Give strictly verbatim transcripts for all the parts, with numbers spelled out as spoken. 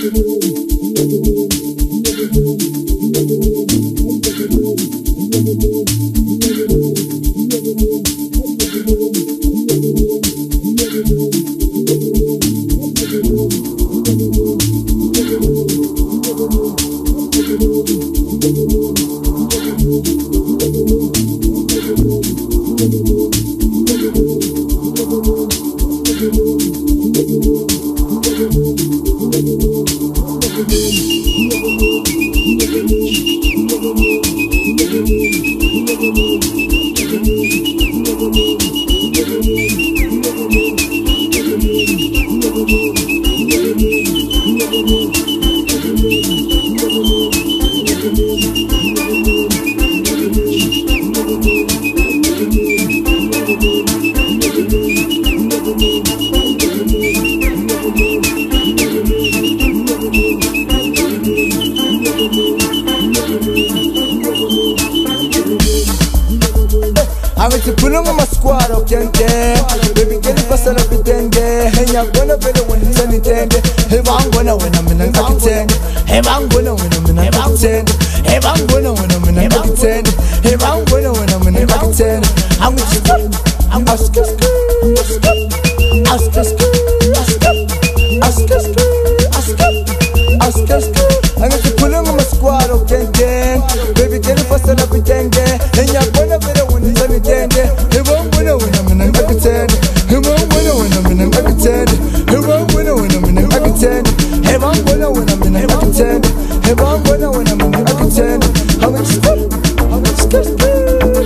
I went to pull on my squad up, young day. Baby, get it for son of a dende. Hey, I'm gonna be the one who's any tender. Hey, I'm gonna win, I'm in a ten. Hey, I'm gonna win, I'm in a ten. Hey, I'm gonna win, I'm in a ten. Hey, I'm gonna win, I'm in a ten. I'm with you. I'm a skip, I'm a skip, I'm a skip, I'm a skip, I'm a skip. I got to pull on my squad up, young day. Baby, get it for son of a dende. Hey, I'm gonna be the one who's any tender. Hey, I'm gonna win, I'm in a ten. Hey, I'm gonna win, I'm in a ten. Hey, I'm gonna win, I'm in a ten. Hey, I'm gonna win, I'm in a ten. Hey, I'm gonna win, I'm in a ten. I'm a skip, I'm a skip, I'm a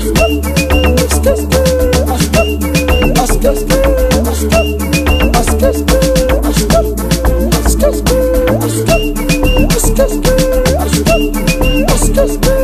skip, I'm a skip, I'm a skip, I'm a skip, I'm a skip, I'm a skip, I'm a skip, I'm a skip, I'm a skip, I'm a skip,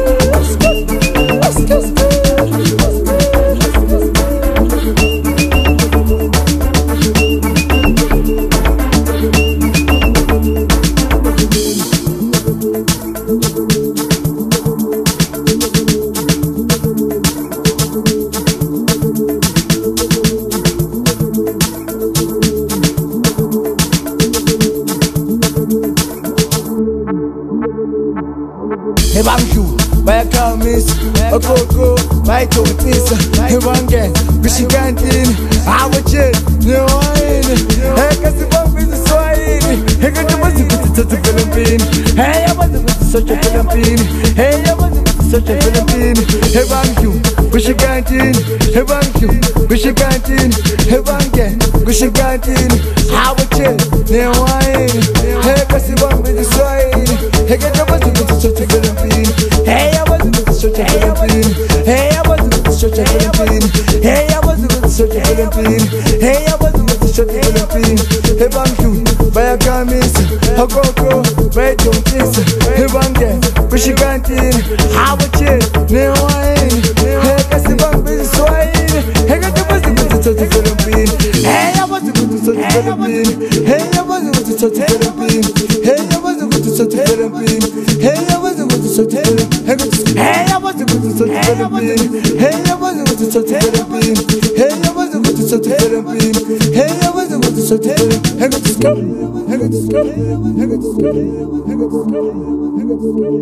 Hey, bang you, buy a car, miss. A cocoa, buy to a pizza. Hey, one gang, Bishi Canteen. I'm a jet, no wine. Hey, cause the bomb is a swine. Hey, got the buzz to the Philippine. Hey, I was such a Philippine. Hey, I was such a Philippine. Hey, bang you, Bishi Canteen. Hey, bang you, Bishi Canteen. Hey, one gang, Bishi Canteen. I'm a jet, no wine. Hey, cause the bomb is a swine. Hey, got the buzz to the Philippine. Hey, I wasn't with the church of Philippine. Hey, I wasn't with the church of Philippine. Hey, I wasn't with the church of Philippine. Hey, I wasn't with the church of Philippine. Hey, bang you, buy a car, miss. A cocoa, buy to a pizza. Hey, bang gang, Bishi Canteen. How a chill, no wine. Hey, cause the bang is swine. Hey, got the buzz with the church of Philippine. Hey, I wasn't with the church of Philippine. Hey, I wasn't with the church of Philippine. Hey, I wasn't with the church of Philippine. Hey, I wasn't with the church of Philippine. Hey, I wasn't with the church of Philippine. Hey, I wasn't with the church of Philippine. Hey, I wasn't with the church of Philippine. Hey, I wasn't with the church of Philippine. Hey, got to go. Hey, got to go. Hey, got to go. Hey, got to go. Hey, got to go.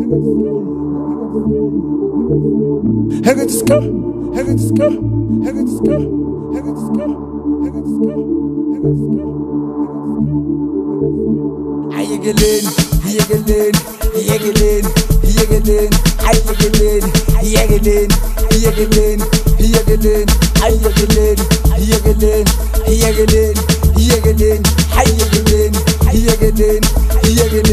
Hey, got to go. Hey, got to go. Hey, got to go. Hey, got to go. Hey, got to go. Hey, got to go. Ay, gelin, hier gelin, hier gelin, hier gelin, ay gelin, hier gelin, hier gelin, hier gelin, ay gelin, hier gelin, hier gelin, hier gelin, ay gelin, hier gelin, hier gelin.